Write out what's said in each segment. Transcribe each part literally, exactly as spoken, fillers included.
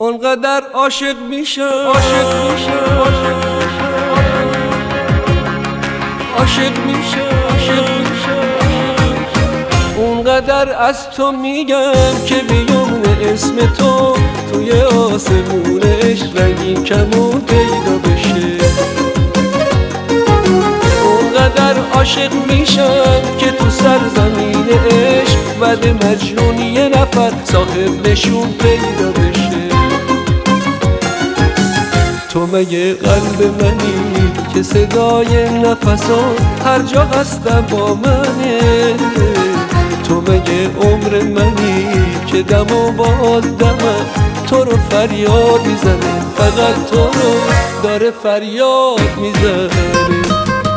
اونقدر عاشق میشم عاشق میشم عاشق میشم عاشق میشم اونقدر از تو میگم که بیون اسم تو توی آسمون عشق رنگین کمون پیدا بشه. اونقدر عاشق میشم که تو سرزمین عشق بعد مجنون یه نفر صاحب نشون پیدا بشه. تو مگه قلب منی که صدای نفسات هر جا هستم با منه؟ تو مگه عمر منی که دم و باز دمم تو رو فریاد میزنه، فقط تو رو داره فریاد میزنه.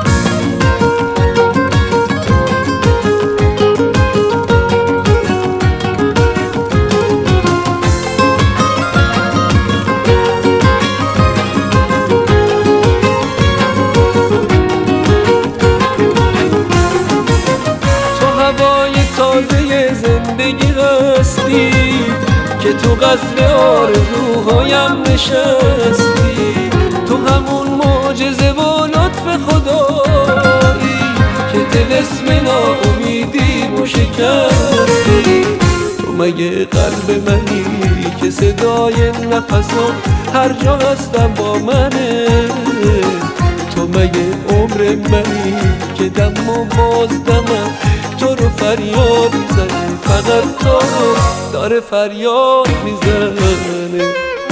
تازه زندگی هستی که تو قصر آرزوهایم نشستی، تو همون معجزه و لطف خدایی که طلسم ناامیدیمو شکستی. تو مگه قلب منی که صدای نفسات هر جا هستم با منه؟ تو مگه عمر منی که دم و باز دمم تو رو فریاد میزنه، فقط تو رو داره فریاد میزنه.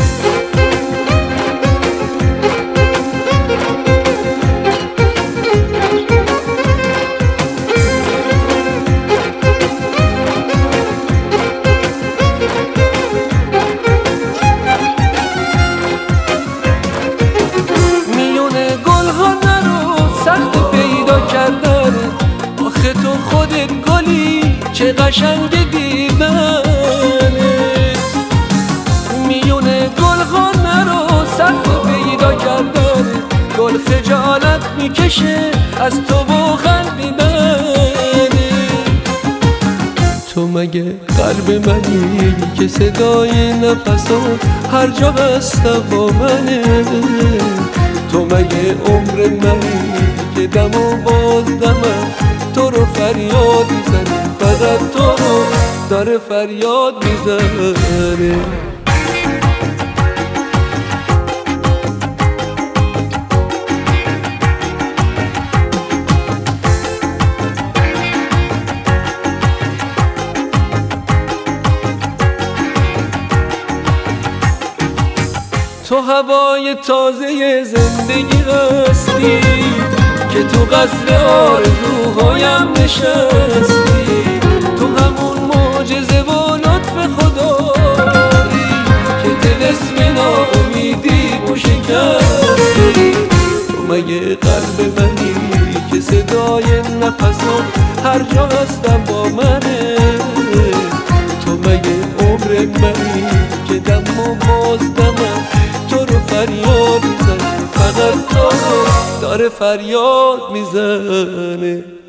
میون گل ها نرو سخت پیدا کردن، آخه تو خودت گلی چه قشنگ دیدنت. میون گل ها نرو سخت پیدا کردن، گل خجالت میکشه از تو و خندیدن. تو مگه قلب منی که صدای نفسات هر جا هستم با منه؟ تو مگه عمر منی که دم و باز دمم تو رو فریاد میزنه، فقط تو رو داره فریاد میزنه. تو هوای تازه زندگی هستی که تو قصر آرزوهایم نشستی، تو همون معجزه و لطف خدایی که طلسم ناامیدیمو شکستی. تو مگه قلب منی که صدای نفسات هر جا هستم با منه؟ تو مگه عمر منی که دم و باز دمم تو رو فریاد میزنه، فقط تو رو داره فریاد میزنه.